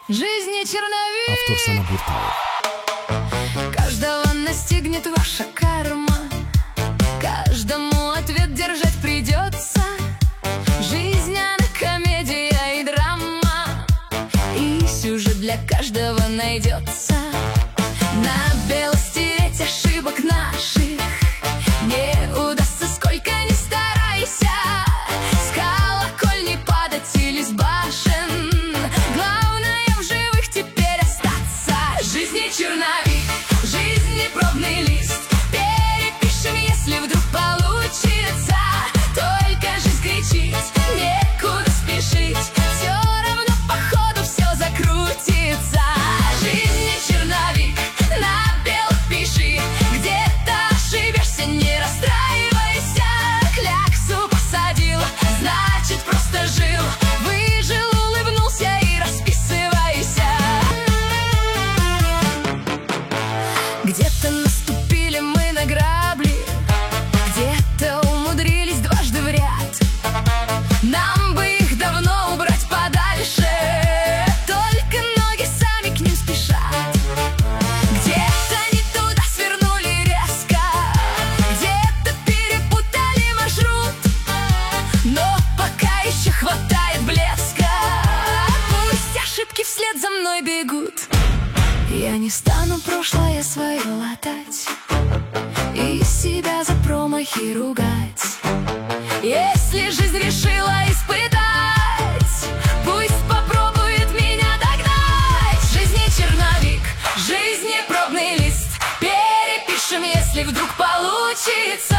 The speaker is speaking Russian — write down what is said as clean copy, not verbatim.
Жизни черновик. Автор Санаб Буртаев. Каждого настигнет ваша карма, каждому ответ держать придется. Жизнь, она комедия и драма, и сюжет для каждого найдется. На бело стереть ошибок наших не удастся, сколько ни старайся. С колокольни падать или с башен, главное в живых теперь остаться. Жизни черновик, жизни пробный лист, перепишем, если вдруг получится. Только жизнь кричит, некуда спешить, все равно по ходу все закрутится. Жизни черновик, на белых пиши, где-то ошибешься, не расстраивайся. Кляксу посадил, значит просто жил, выжил, улыбнулся и расписывайся. Где-то наступили мы на грабли, где-то умудрились дважды в ряд. Нам бы их давно убрать подальше, только ноги сами к ним спешат. Где-то не туда свернули резко, где-то перепутали маршрут, но пока еще хватает блеска. Пусть ошибки вслед за мной бегут, я не стану прошлое свое латать и себя за промахи ругать. Если жизнь решила испытать, пусть попробует меня догнать. Жизни черновик, жизни пробный лист, перепишем, если вдруг получится.